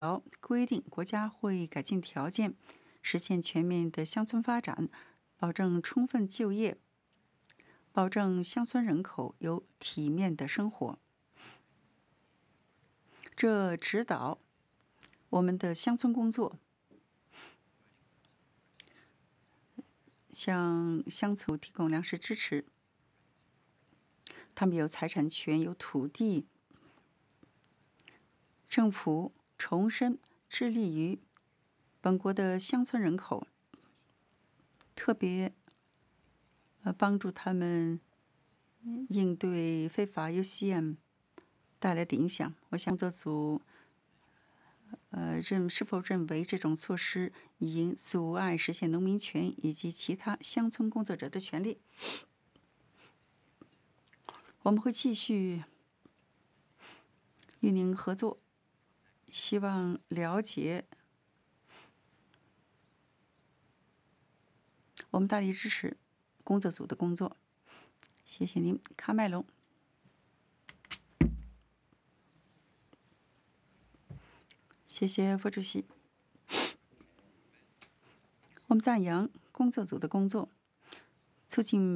规定国家会改进条件，实现全面的乡村发展，保证充分就业，保证乡村人口有体面的生活。这指导我们的乡村工作，向乡村提供粮食支持。他们有财产权，有土地。政府重申致力于本国的乡村人口，特别帮助他们应对非法 UCM 带来的影响。我想工作组是否认为这种措施已阻碍实现农民权以及其他乡村工作者的权利？我们会继续与您合作，希望了解。我们大力支持工作组的工作。谢谢您，卡麦隆。谢谢副主席。我们赞扬工作组的工作，促进